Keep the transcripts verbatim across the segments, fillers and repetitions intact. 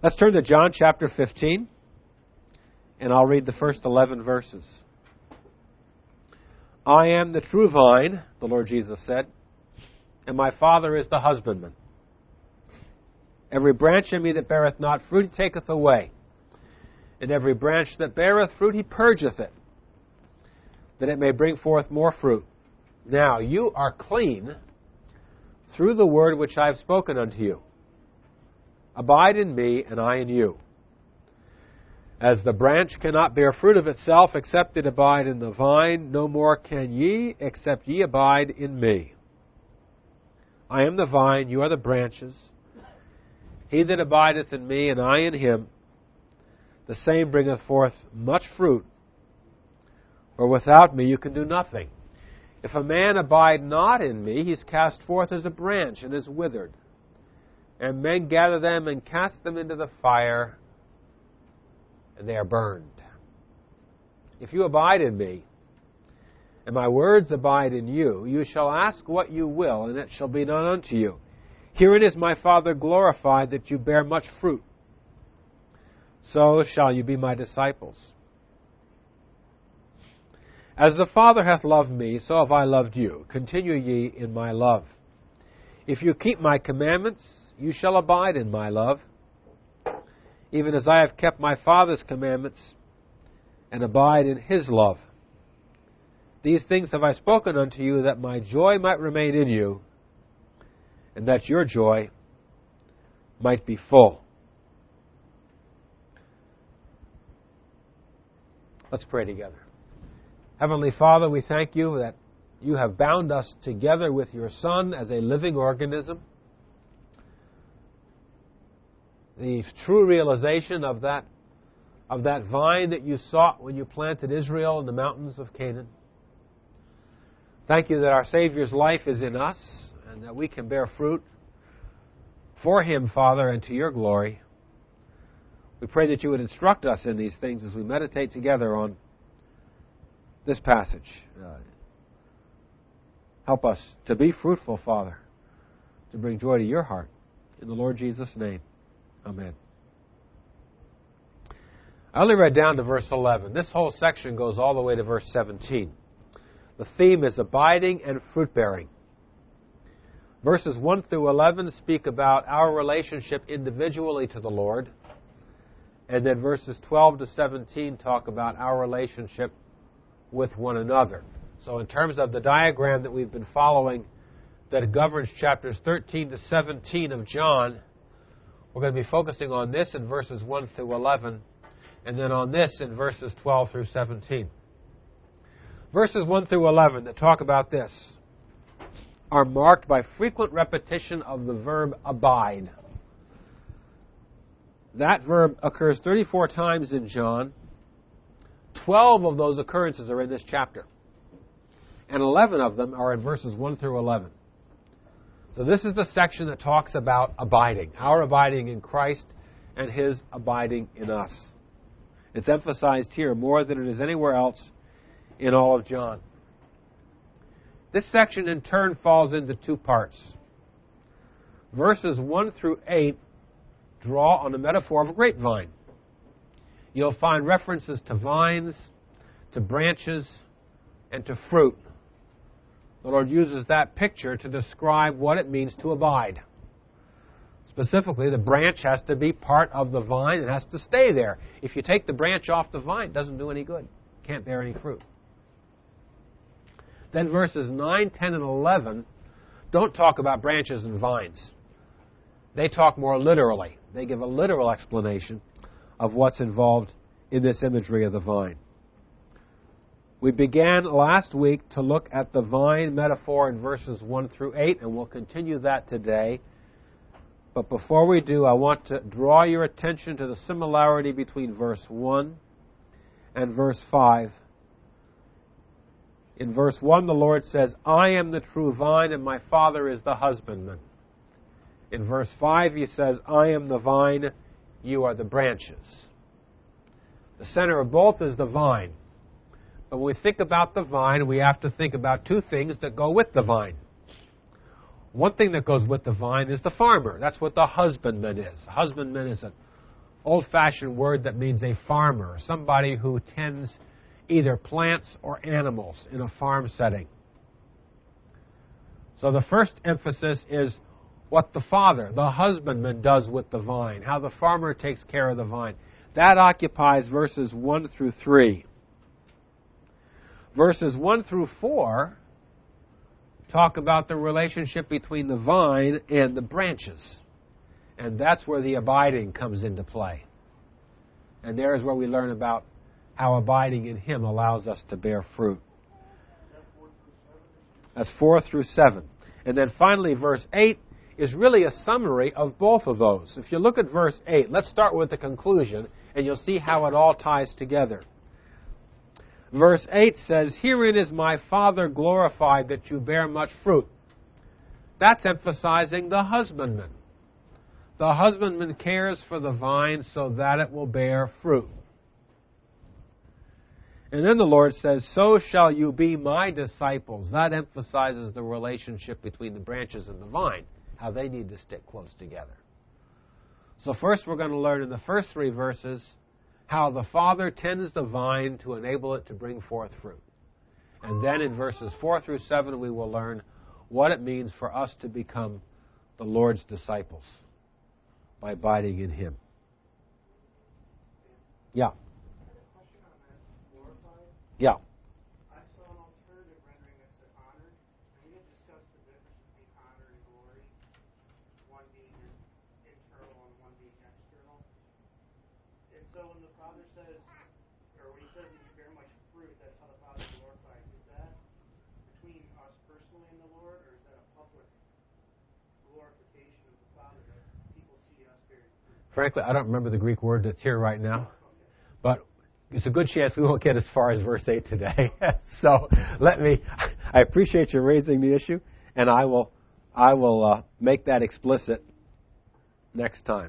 Let's turn to John chapter fifteen, and I'll read the first eleven verses. I am the true vine, the Lord Jesus said, and my Father is the husbandman. Every branch in me that beareth not fruit he taketh away, and every branch that beareth fruit he purgeth it, that it may bring forth more fruit. Now you are clean through the word which I have spoken unto you. Abide in me, and I in you. As the branch cannot bear fruit of itself except it abide in the vine, no more can ye except ye abide in me. I am the vine, you are the branches. He that abideth in me, and I in him, the same bringeth forth much fruit. For without me you can do nothing. If a man abide not in me, he is cast forth as a branch, and is withered. And men gather them and cast them into the fire, and they are burned. If you abide in me, and my words abide in you, you shall ask what you will, and it shall be done unto you. Herein is my Father glorified, that you bear much fruit. So shall you be my disciples. As the Father hath loved me, so have I loved you. Continue ye in my love. If you keep my commandments, you shall abide in my love, even as I have kept my Father's commandments, and abide in his love. These things have I spoken unto you, that my joy might remain in you, and that your joy might be full. Let's pray together. Heavenly Father, we thank you that you have bound us together with your Son as a living organism. The true realization of that, of that vine that you sought when you planted Israel in the mountains of Canaan. Thank you that our Savior's life is in us, and that we can bear fruit for him, Father, and to your glory. We pray that you would instruct us in these things as we meditate together on this passage. Uh, help us to be fruitful, Father, to bring joy to your heart. In the Lord Jesus' name, amen. I only read down to verse eleven. This whole section goes all the way to verse seventeen. The theme is abiding and fruit-bearing. Verses one through eleven speak about our relationship individually to the Lord. And then verses twelve to seventeen talk about our relationship with one another. So in terms of the diagram that we've been following that governs chapters thirteen to seventeen of John, we're going to be focusing on this in verses one through eleven, and then on this in verses twelve through seventeen. Verses one through eleven that talk about this are marked by frequent repetition of the verb abide. That verb occurs thirty-four times in John. twelve of those occurrences are in this chapter. And eleven of them are in verses one through eleven. So this is the section that talks about abiding, our abiding in Christ and his abiding in us. It's emphasized here more than it is anywhere else in all of John. This section in turn falls into two parts. Verses one through eight draw on the metaphor of a grapevine. You'll find references to vines, to branches, and to fruit. The Lord uses that picture to describe what it means to abide. Specifically, the branch has to be part of the vine. It has to stay there. If you take the branch off the vine, it doesn't do any good. It can't bear any fruit. Then verses nine, ten, and eleven don't talk about branches and vines. They talk more literally. They give a literal explanation of what's involved in this imagery of the vine. We began last week to look at the vine metaphor in verses one through eight, and we'll continue that today. But before we do, I want to draw your attention to the similarity between verse one and verse five. In verse one, the Lord says, I am the true vine, and my Father is the husbandman. In verse five, he says, I am the vine, you are the branches. The center of both is the vine. But when we think about the vine, we have to think about two things that go with the vine. One thing that goes with the vine is the farmer. That's what the husbandman is. The husbandman is a old-fashioned word that means a farmer, somebody who tends either plants or animals in a farm setting. So the first emphasis is what the father, the husbandman, does with the vine, how the farmer takes care of the vine. That occupies verses one through three. Verses one through four talk about the relationship between the vine and the branches. And that's where the abiding comes into play. And there is where we learn about how abiding in Him allows us to bear fruit. That's four through seven. And then finally, verse eight is really a summary of both of those. If you look at verse eight, let's start with the conclusion, and you'll see how it all ties together. Verse eight says, "Herein is my Father glorified, that you bear much fruit." That's emphasizing the husbandman. The husbandman cares for the vine so that it will bear fruit. And then the Lord says, "So shall you be my disciples." That emphasizes the relationship between the branches and the vine, how they need to stick close together. So first we're going to learn in the first three verses how the Father tends the vine to enable it to bring forth fruit. And then in verses four through seven we will learn what it means for us to become the Lord's disciples by abiding in Him. Yeah. Yeah. I saw an alternative rendering that said honor. And we had discussed the difference between honor and glory, one being internal and one being external. And so when the Father says, or when He says that you bear much fruit, that's how the Father is glorified. Is that between us personally and the Lord, or is that a public glorification of the Father that people see us bearing fruit? Frankly, I don't remember the Greek word that's here right now. But it's a good chance we won't get as far as verse eight today. So let me, I appreciate you raising the issue, and I will I will uh, make that explicit next time.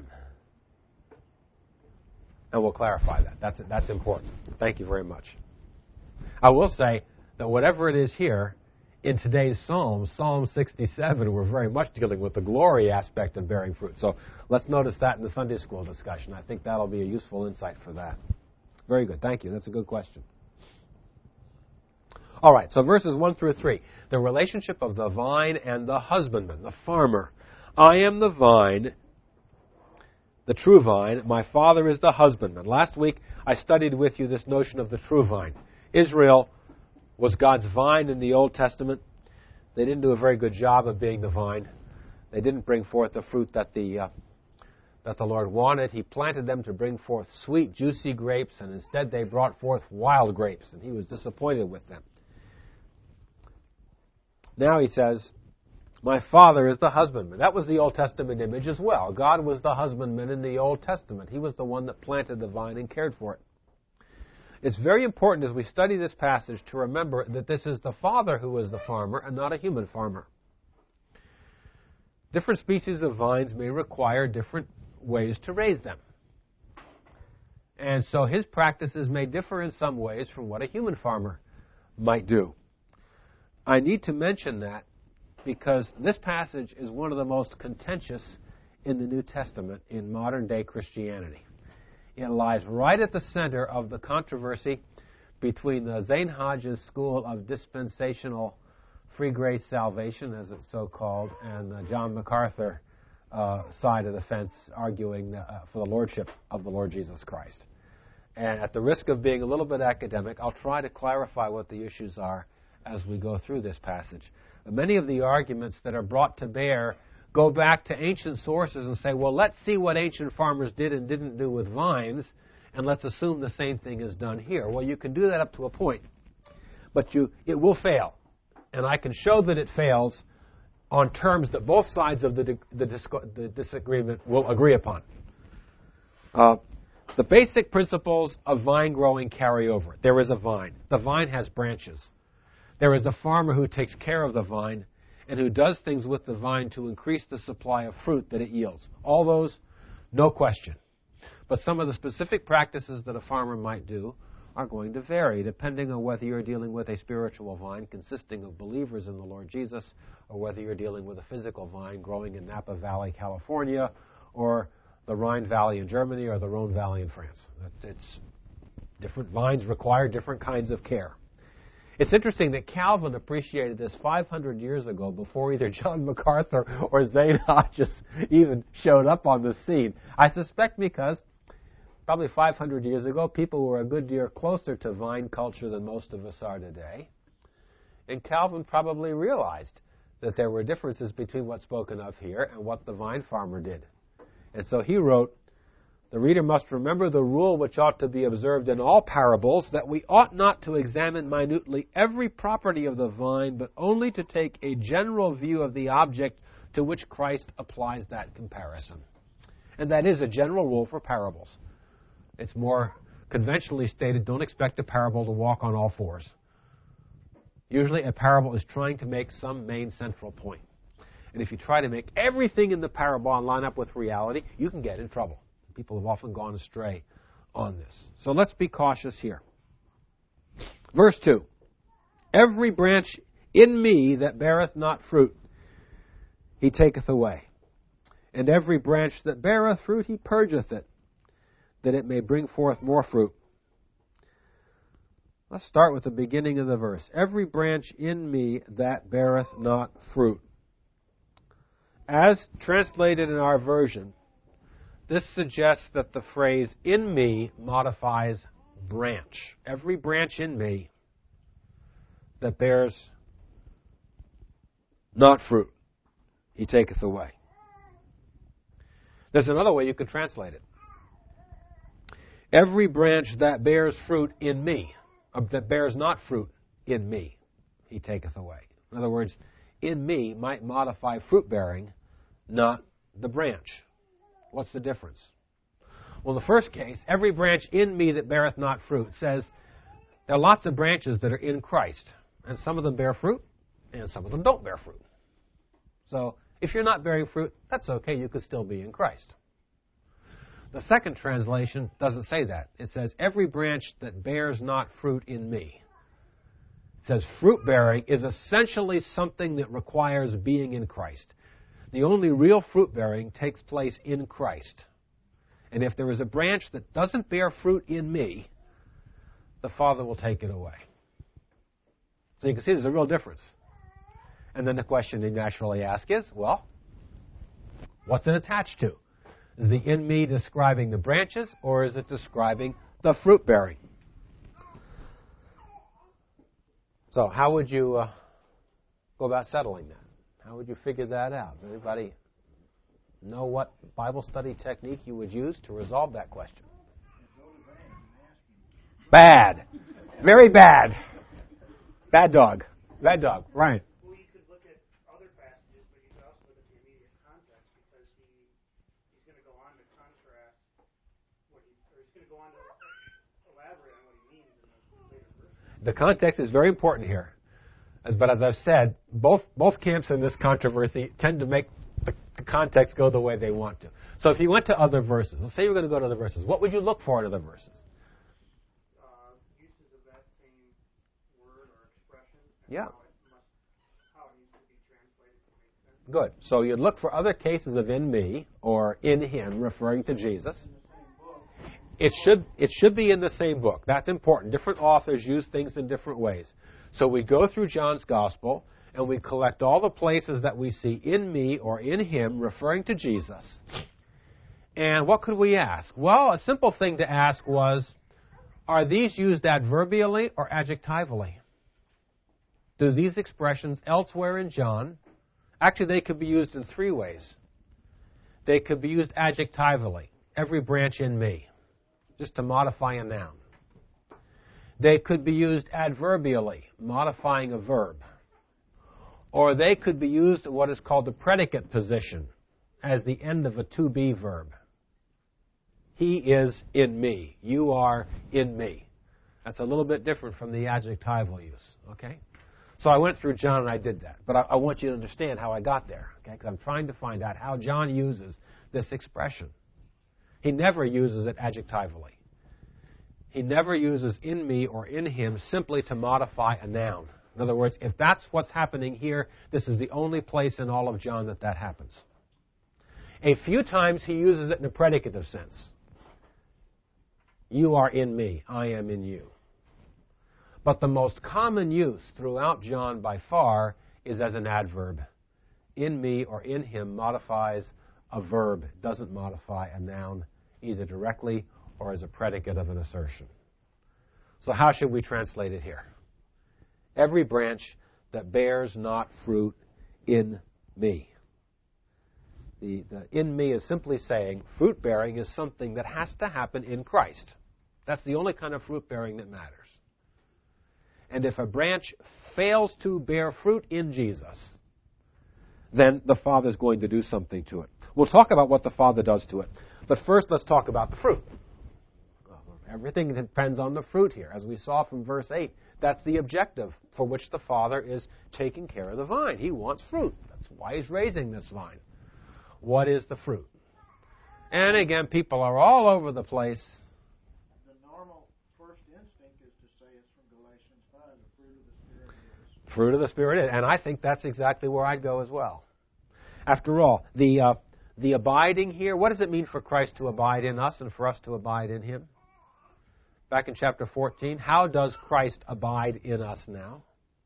And we'll clarify that. That's that's important. Thank you very much. I will say that whatever it is here, in today's Psalm, Psalm sixty-seven, we're very much dealing with the glory aspect of bearing fruit. So let's notice that in the Sunday school discussion. I think that'll be a useful insight for that. Very good. Thank you. That's a good question. All right. So verses one through three. The relationship of the vine and the husbandman, the farmer. I am the vine, the true vine. My Father is the husbandman. Last week I studied with you this notion of the true vine. Israel was God's vine in the Old Testament. They didn't do a very good job of being the vine. They didn't bring forth the fruit that the uh, that the Lord wanted. He planted them to bring forth sweet, juicy grapes, and instead they brought forth wild grapes, and He was disappointed with them. Now He says, my Father is the husbandman. That was the Old Testament image as well. God was the husbandman in the Old Testament. He was the one that planted the vine and cared for it. It's very important as we study this passage to remember that this is the Father who is the farmer and not a human farmer. Different species of vines may require different ways to raise them. And so His practices may differ in some ways from what a human farmer might do. I need to mention that because this passage is one of the most contentious in the New Testament in modern-day Christianity. It lies right at the center of the controversy between the Zane Hodges School of Dispensational Free Grace Salvation, as it's so called, and the John MacArthur uh, side of the fence arguing uh, for the lordship of the Lord Jesus Christ. And at the risk of being a little bit academic, I'll try to clarify what the issues are as we go through this passage. Many of the arguments that are brought to bear go back to ancient sources and say, well, let's see what ancient farmers did and didn't do with vines, and let's assume the same thing is done here. Well, you can do that up to a point, but you it will fail. And I can show that it fails on terms that both sides of the, the, disco- the disagreement will agree upon. Uh, the basic principles of vine growing carry over. There is a vine. The vine has branches. There is a farmer who takes care of the vine and who does things with the vine to increase the supply of fruit that it yields. All those, no question. But some of the specific practices that a farmer might do are going to vary depending on whether you're dealing with a spiritual vine consisting of believers in the Lord Jesus or whether you're dealing with a physical vine growing in Napa Valley, California, or the Rhine Valley in Germany or the Rhone Valley in France. It's different vines require different kinds of care. It's interesting that Calvin appreciated this five hundred years ago before either John MacArthur or Zane Hodges even showed up on the scene. I suspect because probably five hundred years ago, people were a good deal closer to vine culture than most of us are today. And Calvin probably realized that there were differences between what's spoken of here and what the vine farmer did. And so he wrote, "The reader must remember the rule which ought to be observed in all parables, that we ought not to examine minutely every property of the vine, but only to take a general view of the object to which Christ applies that comparison." And that is a general rule for parables. It's more conventionally stated, don't expect a parable to walk on all fours. Usually a parable is trying to make some main central point. And if you try to make everything in the parable line up with reality, you can get in trouble. People have often gone astray on this. So let's be cautious here. Verse two. "Every branch in me that beareth not fruit, he taketh away. And every branch that beareth fruit, he purgeth it, that it may bring forth more fruit." Let's start with the beginning of the verse. "Every branch in me that beareth not fruit." As translated in our version, this suggests that the phrase "in me" modifies branch. Every branch in me that bears not fruit, he taketh away. There's another way you could translate it. Every branch that bears fruit in me, uh, that bears not fruit in me, he taketh away. In other words, in me might modify fruit bearing, not the branch. What's the difference? Well, in the first case, every branch in me that beareth not fruit says there are lots of branches that are in Christ, and some of them bear fruit, and some of them don't bear fruit. So if you're not bearing fruit, that's okay. You could still be in Christ. The second translation doesn't say that. It says, "Every branch that bears not fruit in me." It says fruit bearing is essentially something that requires being in Christ. The only real fruit bearing takes place in Christ. And if there is a branch that doesn't bear fruit in me, the Father will take it away. So you can see there's a real difference. And then the question you naturally ask is, well, what's it attached to? Is the "in me" describing the branches, or is it describing the fruit bearing? So how would you uh, go about settling that? How would you figure that out? Does anybody know what Bible study technique you would use to resolve that question? Bad. Very bad. Bad dog. Bad dog. Right. Well, you could look at other passages, but you could also look at the immediate context, because he he's going to go on to contrast what he, or he's going to go on to elaborate on what he means in the later verses. The context is very important here. As, but as I've said, both both camps in this controversy tend to make the, the context go the way they want to. So if you went to other verses, let's say you were going to go to other verses, what would you look for in other verses? Uh, uses of that same word or expression, and Yeah. how it must, how it needs to be translated to make sense. Good. So you'd look for other cases of "in me" or "in him" referring to Jesus. It should it should be in the same book. That's important. Different authors use things in different ways. So we go through John's Gospel and we collect all the places that we see "in me" or "in him" referring to Jesus. And what could we ask? Well, a simple thing to ask was, are these used adverbially or adjectively? Do these expressions elsewhere in John, actually they could be used in three ways. They could be used adjectively, "every branch in me," just to modify a noun. They could be used adverbially, modifying a verb. Or they could be used in what is called the predicate position as the end of a to be verb. He is in me. You are in me. That's a little bit different from the adjectival use. Okay? So I went through John and I did that. But I, I want you to understand how I got there. Okay? Because I'm trying to find out how John uses this expression. He never uses it adjectively. He never uses "in me" or "in him" simply to modify a noun. In other words, if that's what's happening here, this is the only place in all of John that that happens. A few times he uses it in a predicative sense. You are in me, I am in you. But the most common use throughout John by far is as an adverb. In me or in him modifies a verb. It doesn't modify a noun either directly or as a predicate of an assertion. So how should we translate it here? Every branch that bears not fruit in me. The, the in me is simply saying fruit bearing is something that has to happen in Christ. That's the only kind of fruit bearing that matters. And if a branch fails to bear fruit in Jesus, then the Father's going to do something to it. We'll talk about what the Father does to it. But first, let's talk about the fruit. Everything depends on the fruit here. As we saw from verse eight, that's the objective for which the Father is taking care of the vine. He wants fruit. That's why he's raising this vine. What is the fruit? And again, people are all over the place. The normal first instinct is to say it's from Galatians five, the fruit of the Spirit is. Fruit of the Spirit is. And I think that's exactly where I'd go as well. After all, the, uh, the abiding here, what does it mean for Christ to abide in us and for us to abide in him? Back in chapter fourteen, how does Christ abide in us now?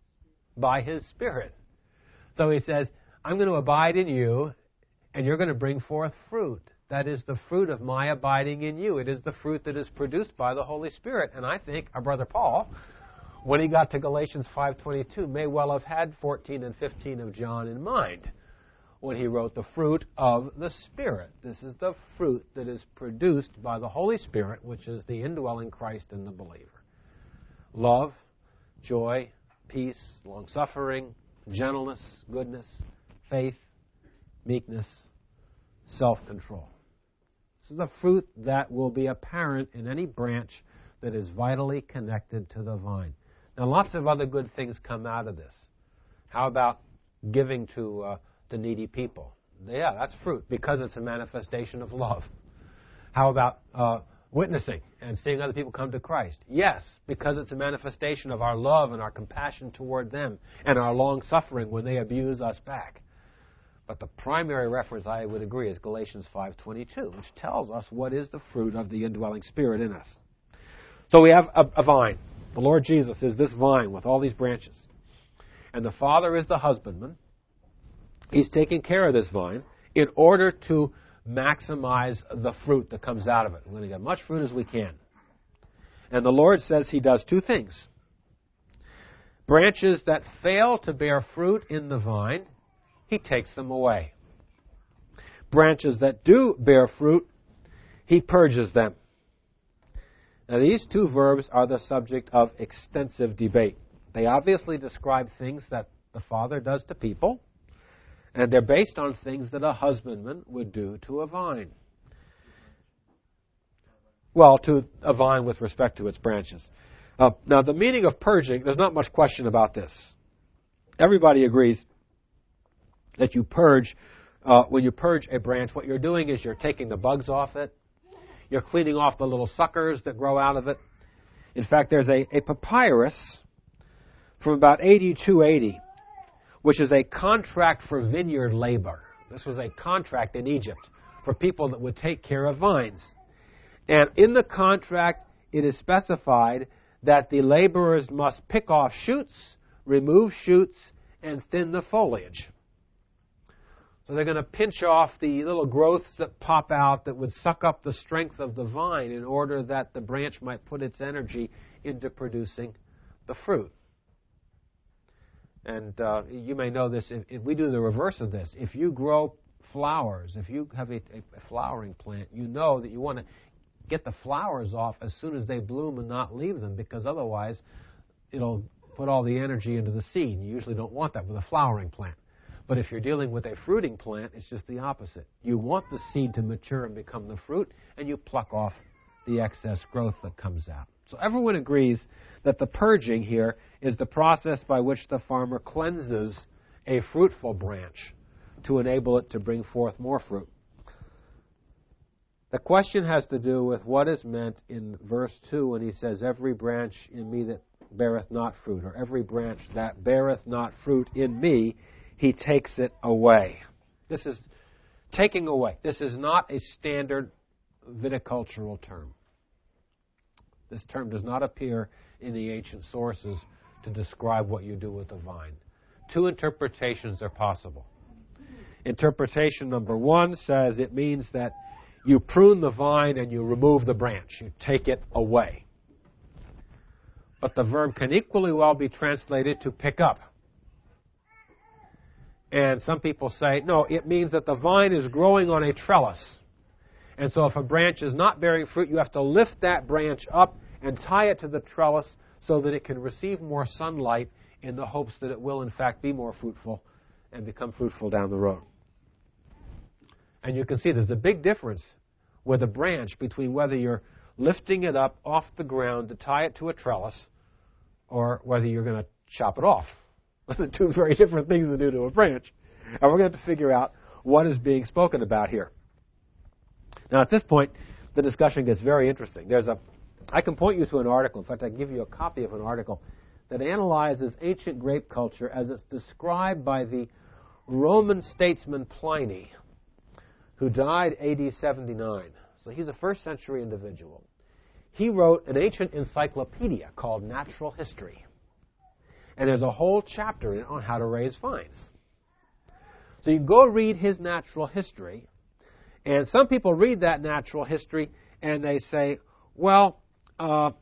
By his Spirit. So he says, I'm going to abide in you, and you're going to bring forth fruit. That is the fruit of my abiding in you. It is the fruit that is produced by the Holy Spirit. And I think our brother Paul, when he got to Galatians five twenty-two, may well have had fourteen and fifteen of John in mind when he wrote the fruit of the Spirit. This is the fruit that is produced by the Holy Spirit, which is the indwelling Christ in the believer. Love, joy, peace, long-suffering, gentleness, goodness, faith, meekness, self-control. This is the fruit that will be apparent in any branch that is vitally connected to the vine. Now, lots of other good things come out of this. How about giving to uh, the needy people? Yeah, that's fruit because it's a manifestation of love. How about uh, witnessing and seeing other people come to Christ? Yes, because it's a manifestation of our love and our compassion toward them and our long-suffering when they abuse us back. But the primary reference, I would agree, is Galatians five twenty-two, which tells us what is the fruit of the indwelling Spirit in us. So we have a, a vine. The Lord Jesus is this vine with all these branches. And the Father is the husbandman. He's taking care of this vine in order to maximize the fruit that comes out of it. We're going to get as much fruit as we can. And the Lord says he does two things. Branches that fail to bear fruit in the vine, he takes them away. Branches that do bear fruit, he purges them. Now, these two verbs are the subject of extensive debate. They obviously describe things that the Father does to people, and they're based on things that a husbandman would do to a vine. Well, to a vine with respect to its branches. Uh, now, the meaning of purging, there's not much question about this. Everybody agrees that you purge, uh, when you purge a branch, what you're doing is you're taking the bugs off it. You're cleaning off the little suckers that grow out of it. In fact, there's a, a papyrus from about eighty-two eighty, which is a contract for vineyard labor. This was a contract in Egypt for people that would take care of vines. And in the contract, it is specified that the laborers must pick off shoots, remove shoots, and thin the foliage. So they're going to pinch off the little growths that pop out that would suck up the strength of the vine in order that the branch might put its energy into producing the fruit. And uh, you may know this, if, if we do the reverse of this. If you grow flowers, if you have a, a flowering plant, you know that you want to get the flowers off as soon as they bloom and not leave them, because otherwise it'll put all the energy into the seed. You usually don't want that with a flowering plant. But if you're dealing with a fruiting plant, it's just the opposite. You want the seed to mature and become the fruit, and you pluck off the excess growth that comes out. So everyone agrees that the purging here is the process by which the farmer cleanses a fruitful branch to enable it to bring forth more fruit. The question has to do with what is meant in verse two when he says, every branch in me that beareth not fruit, or every branch that beareth not fruit in me, he takes it away. This is Taking away. This is not a standard viticultural term. This term does not appear in the ancient sources to describe what you do with the vine. Two interpretations are possible. Interpretation number one says it means that you prune the vine and you remove the branch. You take it away. But the verb can equally well be translated to pick up. And some people say, no, it means that the vine is growing on a trellis. And so if a branch is not bearing fruit, you have to lift that branch up and tie it to the trellis so that it can receive more sunlight in the hopes that it will, in fact, be more fruitful and become fruitful down the road. And you can see there's a big difference with a branch between whether you're lifting it up off the ground to tie it to a trellis or whether you're going to chop it off. Those are two very different things to do to a branch. And we're going to have to figure out what is being spoken about here. Now, at this point, the discussion gets very interesting. There's a, I can point you to an article. In fact, I can give you a copy of an article that analyzes ancient grape culture as it's described by the Roman statesman Pliny, who died A D seventy-nine. So he's a first century individual. He wrote an ancient encyclopedia called Natural History. And there's a whole chapter in it on how to raise vines. So you go read his natural history, and some people read that natural history and they say, well, uh,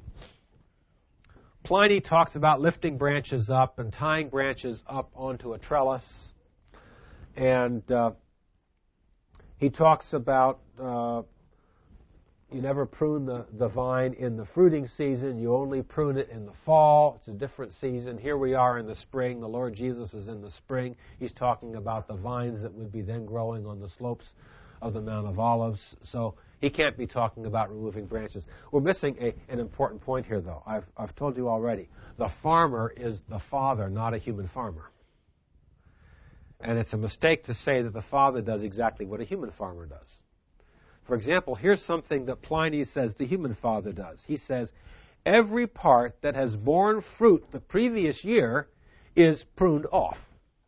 Pliny talks about lifting branches up and tying branches up onto a trellis. And uh, he talks about uh, you never prune the, the vine in the fruiting season. You only prune it in the fall. It's a different season. Here we are in the spring. The Lord Jesus is in the spring. He's talking about the vines that would be then growing on the slopes of the Mount of Olives. So he can't be talking about removing branches. We're missing a, an important point here, though. I've, I've told you already. The farmer is the father, not a human farmer. And it's a mistake to say that the father does exactly what a human farmer does. For example, here's something that Pliny says the human father does. He says, every part that has borne fruit the previous year is pruned off.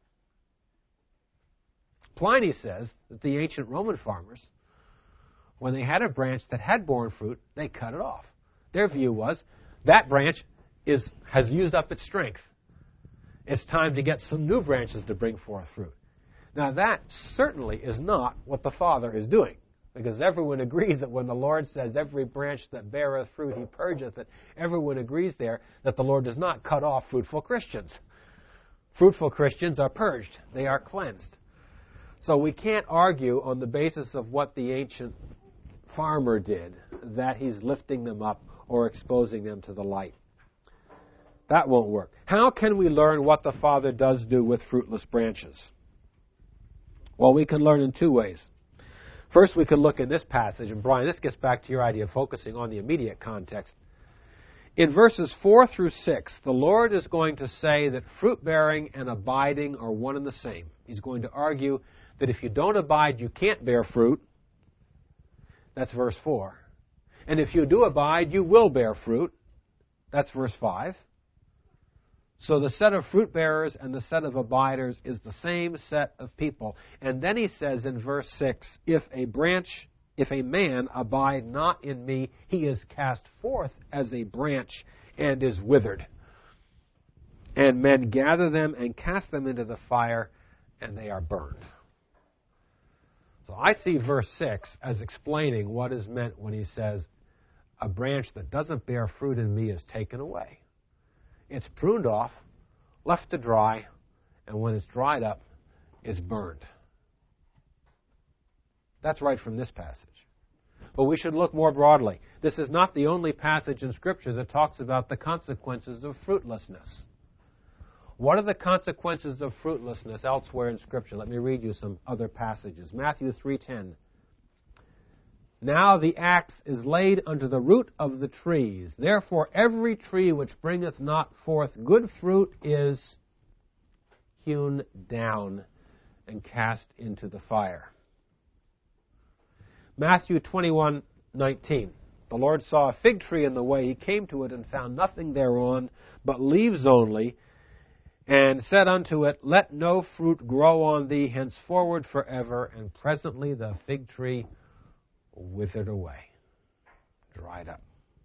Pliny says that the ancient Roman farmers, when they had a branch that had borne fruit, they cut it off. Their view was, that branch is, has used up its strength. It's time to get some new branches to bring forth fruit. Now, that certainly is not what the Father is doing, because everyone agrees that when the Lord says, every branch that beareth fruit, he purgeth it, everyone agrees there that the Lord does not cut off fruitful Christians. Fruitful Christians are purged. They are cleansed. So we can't argue on the basis of what the ancient farmer did, that he's lifting them up or exposing them to the light. That won't work. How can we learn what the Father does do with fruitless branches? Well, we can learn in two ways. First, we can look in this passage, and Brian, this gets back to your idea of focusing on the immediate context. In verses four through six, the Lord is going to say that fruit-bearing and abiding are one and the same. He's going to argue that if you don't abide, you can't bear fruit. That's verse four. And if you do abide, you will bear fruit. That's verse five. So the set of fruit bearers and the set of abiders is the same set of people. And then he says in verse six, if a branch, if a man abide not in me, he is cast forth as a branch and is withered. And men gather them and cast them into the fire, and they are burned. So I see verse six as explaining what is meant when he says, a branch that doesn't bear fruit in me is taken away. It's pruned off, left to dry, and when it's dried up, it's burned. That's right from this passage. But we should look more broadly. This is not the only passage in Scripture that talks about the consequences of fruitlessness. What are the consequences of fruitlessness elsewhere in Scripture? Let me read you some other passages. Matthew three ten. Now the axe is laid unto the root of the trees. Therefore every tree which bringeth not forth good fruit is hewn down and cast into the fire. Matthew twenty-one nineteen. The Lord saw a fig tree in the way. He came to it and found nothing thereon but leaves only, and said unto it, Let no fruit grow on thee henceforward forever. And presently the fig tree withered away, dried up.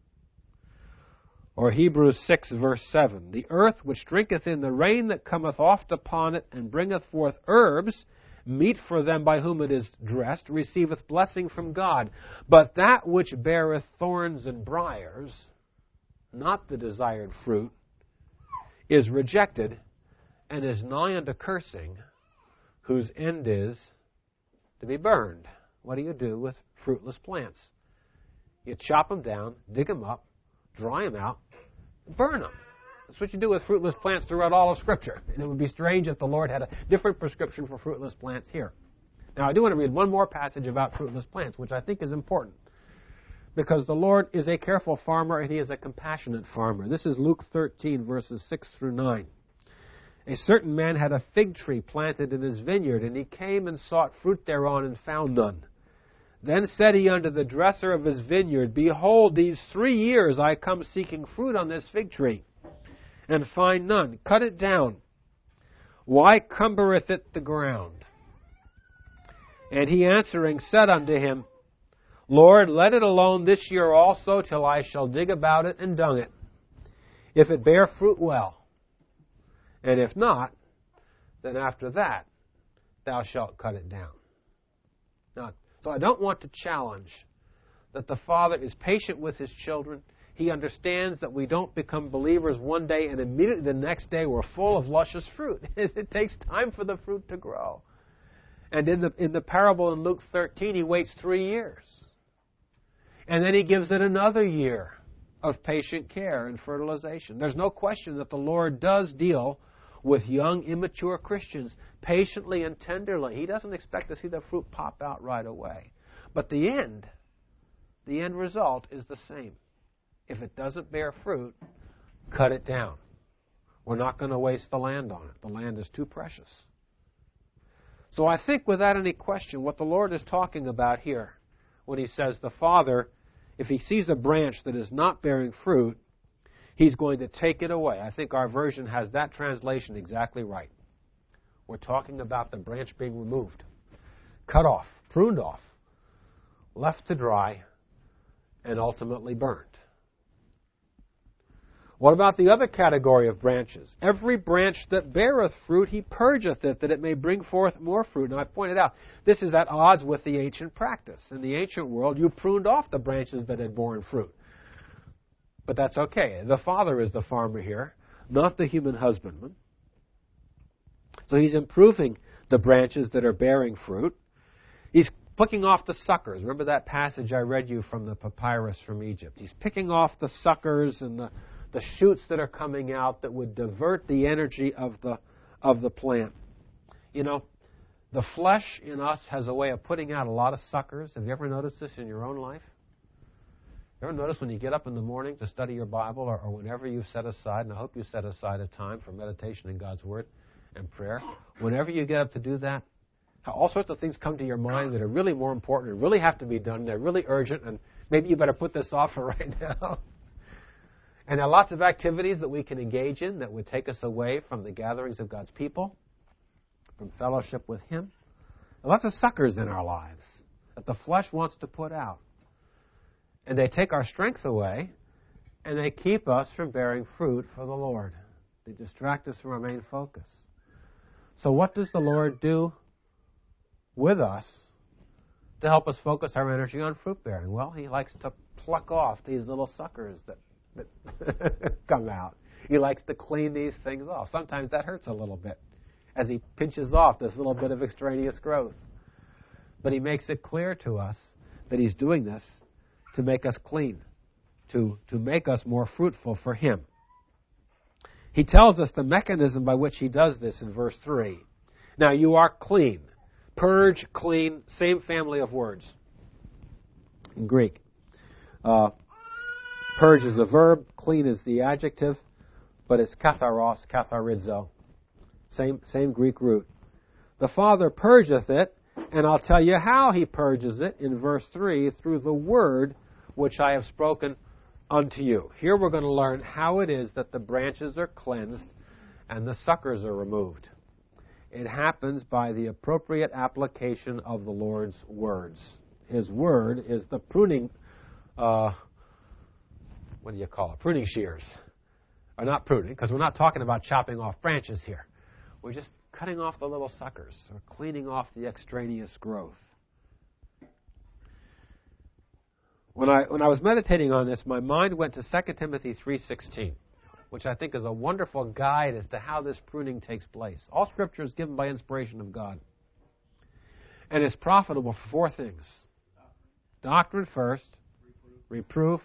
Or Hebrews six, verse seven, The earth which drinketh in the rain that cometh oft upon it, and bringeth forth herbs, meat for them by whom it is dressed, receiveth blessing from God. But that which beareth thorns and briars, not the desired fruit, is rejected, and is nigh unto cursing, whose end is to be burned. What do you do with fruitless plants? You chop them down, dig them up, dry them out, burn them. That's what you do with fruitless plants throughout all of Scripture. And it would be strange if the Lord had a different prescription for fruitless plants here. Now, I do want to read one more passage about fruitless plants, which I think is important, because the Lord is a careful farmer and He is a compassionate farmer. This is Luke thirteen, verses six through nine. A certain man had a fig tree planted in his vineyard, and he came and sought fruit thereon, and found none. Then said he unto the dresser of his vineyard, Behold, these three years I come seeking fruit on this fig tree, and find none. Cut it down. Why cumbereth it the ground? And he answering said unto him, Lord, let it alone this year also, till I shall dig about it and dung it. If it bear fruit, well. And if not, then after that thou shalt cut it down. Now, so I don't want to challenge that the Father is patient with His children. He understands that we don't become believers one day and immediately the next day we're full of luscious fruit. It takes time for the fruit to grow. And in the, in the parable in Luke thirteen, He waits three years. And then He gives it another year of patient care and fertilization. There's no question that the Lord does deal with young, immature Christians patiently and tenderly. He doesn't expect to see the fruit pop out right away. But the end, the end result is the same. If it doesn't bear fruit, cut it down. We're not going to waste the land on it. The land is too precious. So I think without any question what the Lord is talking about here when He says the Father, if He sees a branch that is not bearing fruit, He's going to take it away. I think our version has that translation exactly right. We're talking about the branch being removed, cut off, pruned off, left to dry, and ultimately burned. What about the other category of branches? Every branch that beareth fruit, He purgeth it, that it may bring forth more fruit. Now, I've pointed out, this is at odds with the ancient practice. In the ancient world, you pruned off the branches that had borne fruit. But that's okay. The Father is the farmer here, not the human husbandman. So He's improving the branches that are bearing fruit. He's picking off the suckers. Remember that passage I read you from the papyrus from Egypt? He's picking off the suckers and the, the shoots that are coming out that would divert the energy of the, of the plant. You know, the flesh in us has a way of putting out a lot of suckers. Have you ever noticed this in your own life? You ever notice when you get up in the morning to study your Bible, or, or whenever you've set aside, and I hope you set aside a time for meditation in God's Word and prayer, whenever you get up to do that, how all sorts of things come to your mind that are really more important and really have to be done, they're really urgent, and maybe you better put this off for right now. And there are lots of activities that we can engage in that would take us away from the gatherings of God's people, from fellowship with Him. There are lots of suckers in our lives that the flesh wants to put out. And they take our strength away, and they keep us from bearing fruit for the Lord. They distract us from our main focus. So what does the Lord do with us to help us focus our energy on fruit bearing? Well, He likes to pluck off these little suckers that, that come out. He likes to clean these things off. Sometimes that hurts a little bit as He pinches off this little bit of extraneous growth. But He makes it clear to us that He's doing this to make us clean, to, to make us more fruitful for Him. He tells us the mechanism by which He does this in verse three. Now, you are clean. Purge, clean, same family of words in Greek. Uh, purge is the verb, clean is the adjective, but it's katharos, katharizo. Same, same Greek root. The Father purgeth it, and I'll tell you how He purges it in verse three, through the word which I have spoken unto you. Here we're going to learn how it is that the branches are cleansed and the suckers are removed. It happens by the appropriate application of the Lord's words. His word is the pruning, uh, what do you call it, pruning shears. Or not pruning, because we're not talking about chopping off branches here. We're just cutting off the little suckers, or cleaning off the extraneous growth. When I when I was meditating on this, my mind went to Second Timothy three sixteen, which I think is a wonderful guide as to how this pruning takes place. All Scripture is given by inspiration of God. And it's profitable for four things. Doctrine first, reproof,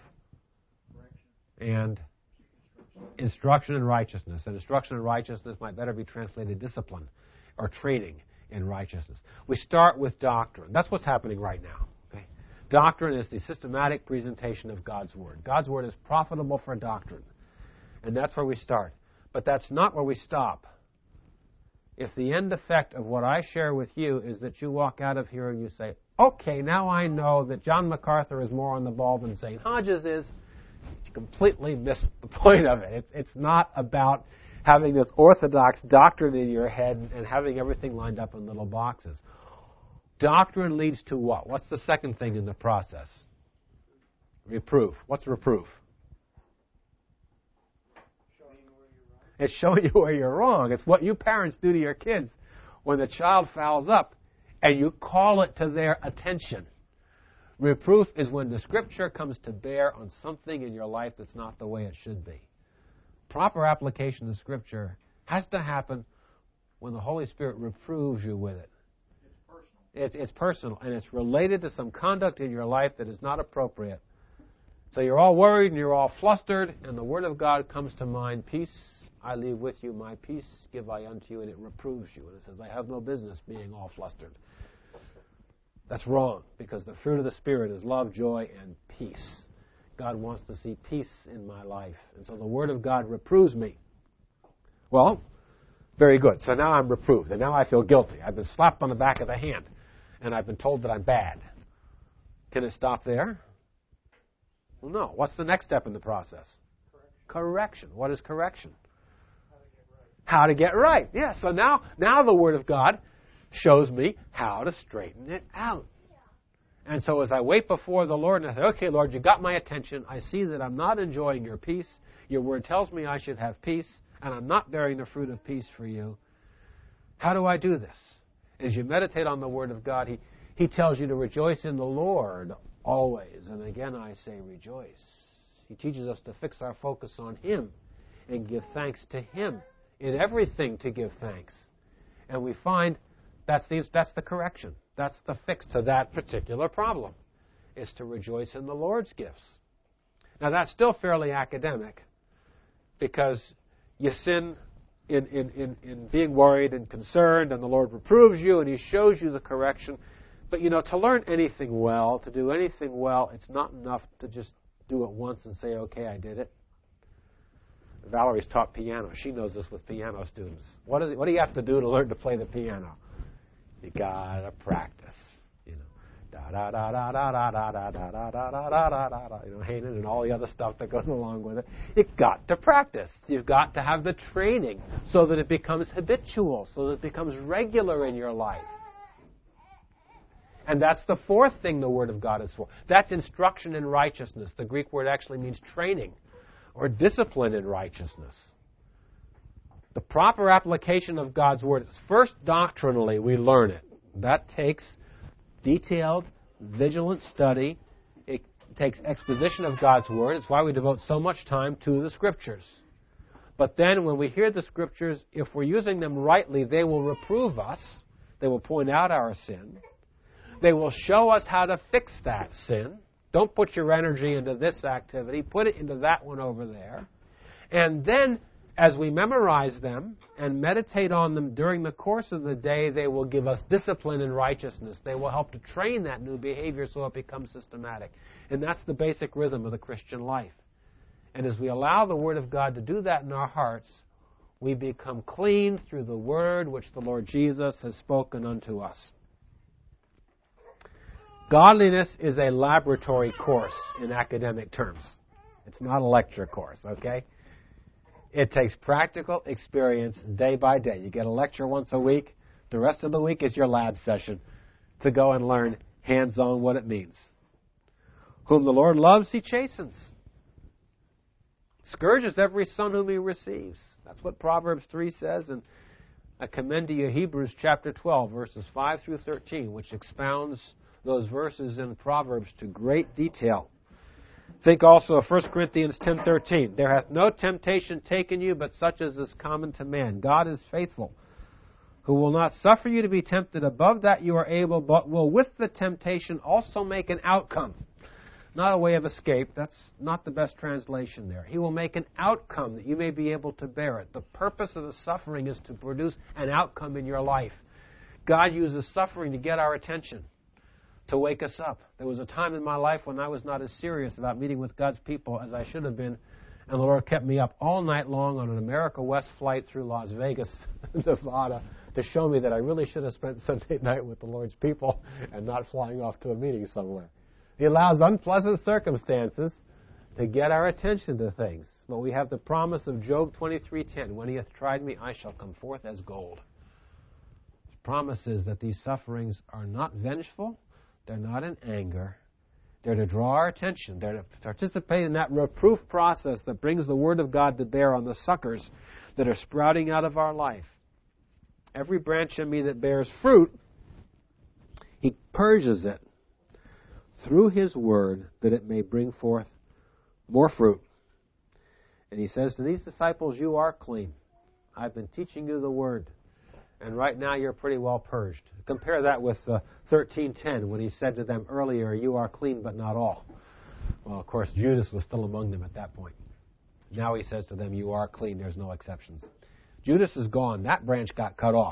and instruction in righteousness. And instruction in righteousness might better be translated discipline or training in righteousness. We start with doctrine. That's what's happening right now. Okay? Doctrine is the systematic presentation of God's Word. God's Word is profitable for doctrine. And that's where we start. But that's not where we stop. If the end effect of what I share with you is that you walk out of here and you say, okay, now I know that John MacArthur is more on the ball than Saint Hodges is, you completely missed the point of it. It's, it's not about having this orthodox doctrine in your head and having everything lined up in little boxes. Doctrine leads to what? What's the second thing in the process? Reproof. What's reproof? It's showing you where you're wrong. It's what you parents do to your kids when the child fouls up and you call it to their attention. Reproof is when the Scripture comes to bear on something in your life that's not the way it should be. Proper application of Scripture has to happen when the Holy Spirit reproves you with it. It's personal. It's, it's personal, and it's related to some conduct in your life that is not appropriate. So you're all worried and you're all flustered, and the Word of God comes to mind, peace I leave with you, my peace give I unto you, and it reproves you. And it says, I have no business being all flustered. That's wrong, because the fruit of the Spirit is love, joy, and peace. God wants to see peace in my life. And so the Word of God reproves me. Well, very good. So now I'm reproved, and now I feel guilty. I've been slapped on the back of the hand, and I've been told that I'm bad. Can it stop there? Well, no. What's the next step in the process? Correction. Correction. What is correction? How to get right. Yeah, so now, now the Word of God shows me how to straighten it out. And so as I wait before the Lord and I say, okay, Lord, you got my attention. I see that I'm not enjoying your peace. Your Word tells me I should have peace, and I'm not bearing the fruit of peace for you. How do I do this? As you meditate on the Word of God, He, he tells you to rejoice in the Lord always. And again, I say rejoice. He teaches us to fix our focus on Him and give thanks to Him. In everything to give thanks. And we find that's the, that's the correction. That's the fix to that particular problem, is to rejoice in the Lord's gifts. Now that's still fairly academic, because you sin in, in, in, in being worried and concerned, and the Lord reproves you and He shows you the correction. But you know, to learn anything well, to do anything well, it's not enough to just do it once and say, okay, I did it. Valerie's taught piano. She knows this with piano students. What, is, what do you have to do to learn to play the piano? You gotta practice. You know, da da da da da da da da da da da da da da da. You know, Haydn and all the other stuff that goes along with it. You've got to practice. You've got to have the training so that it becomes habitual, so that it becomes regular in your life. And that's the fourth thing the Word of God is for. That's instruction in righteousness. The Greek word actually means training, or discipline in righteousness. The proper application of God's Word is first doctrinally we learn it. That takes detailed, vigilant study. It takes exposition of God's Word. It's why we devote so much time to the Scriptures. But then when we hear the Scriptures, if we're using them rightly, they will reprove us. They will point out our sin. They will show us how to fix that sin. Don't put your energy into this activity. Put it into that one over there. And then, as we memorize them and meditate on them during the course of the day, they will give us discipline in righteousness. They will help to train that new behavior so it becomes systematic. And that's the basic rhythm of the Christian life. And as we allow the Word of God to do that in our hearts, we become clean through the Word which the Lord Jesus has spoken unto us. Godliness is a laboratory course in academic terms. It's not a lecture course, okay? It takes practical experience day by day. You get a lecture once a week. The rest of the week is your lab session to go and learn hands-on what it means. Whom the Lord loves, He chastens. Scourges every son whom He receives. That's what Proverbs three says. And I commend to you Hebrews chapter twelve, verses five through thirteen, which expounds those verses in Proverbs to great detail. Think also of First Corinthians ten thirteen. There hath no temptation taken you, but such as is common to man. God is faithful, who will not suffer you to be tempted above that you are able, but will with the temptation also make an outcome. Not a way of escape. That's not the best translation there. He will make an outcome that you may be able to bear it. The purpose of the suffering is to produce an outcome in your life. God uses suffering to get our attention, to wake us up. There was a time in my life when I was not as serious about meeting with God's people as I should have been, and the Lord kept me up all night long on an America West flight through Las Vegas, Nevada, to show me that I really should have spent Sunday night with the Lord's people and not flying off to a meeting somewhere. He allows unpleasant circumstances to get our attention to things. But we have the promise of Job twenty-three ten, when He hath tried me, I shall come forth as gold. The promise is that these sufferings are not vengeful, they're not in anger, they're to draw our attention, they're to participate in that reproof process that brings the Word of God to bear on the suckers that are sprouting out of our life. Every branch in me that bears fruit, He purges it through His Word, that it may bring forth more fruit. And He says to these disciples, you are clean. I've been teaching you the Word, and right now you're pretty well purged. Compare that with uh, thirteen ten, when He said to them earlier, you are clean, but not all. Well, of course, Judas was still among them at that point. Now He says to them, you are clean, there's no exceptions. Judas is gone. That branch got cut off.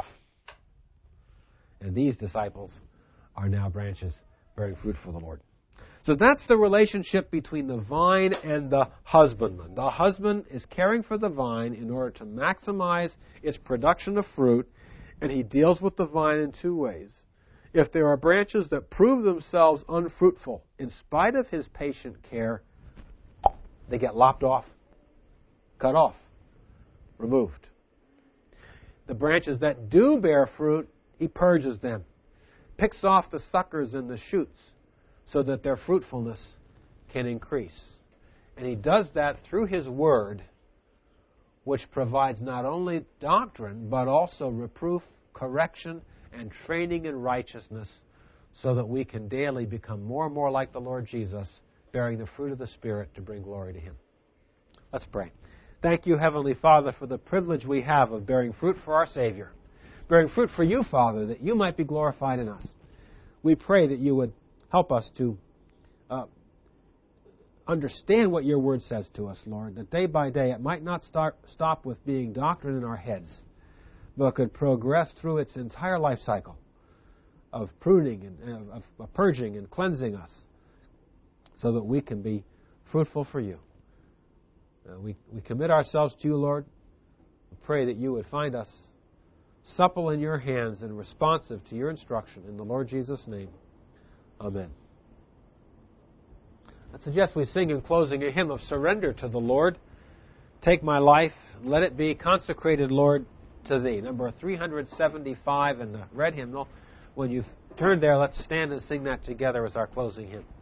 And these disciples are now branches bearing fruit for the Lord. So that's the relationship between the vine and the husbandman. The husband is caring for the vine in order to maximize its production of fruit, and he deals with the vine in two ways. If there are branches that prove themselves unfruitful, in spite of his patient care, they get lopped off, cut off, removed. The branches that do bear fruit, he purges them, picks off the suckers and the shoots so that their fruitfulness can increase. And he does that through his Word, which provides not only doctrine, but also reproof, correction, and training in righteousness, so that we can daily become more and more like the Lord Jesus, bearing the fruit of the Spirit to bring glory to Him. Let's pray. Thank you, Heavenly Father, for the privilege we have of bearing fruit for our Savior, bearing fruit for you, Father, that you might be glorified in us. We pray that you would help us to uh, understand what your Word says to us, Lord, that day by day it might not start, stop with being doctrine in our heads, but could progress through its entire life cycle of pruning and of, of purging and cleansing us, so that we can be fruitful for you. Uh, we, we commit ourselves to you, Lord. We pray that you would find us supple in your hands and responsive to your instruction. In the Lord Jesus' name, amen. I suggest we sing in closing a hymn of surrender to the Lord. Take my life, let it be consecrated, Lord, to Thee. Number three seventy-five in the red hymnal. When you've turned there, let's stand and sing that together as our closing hymn.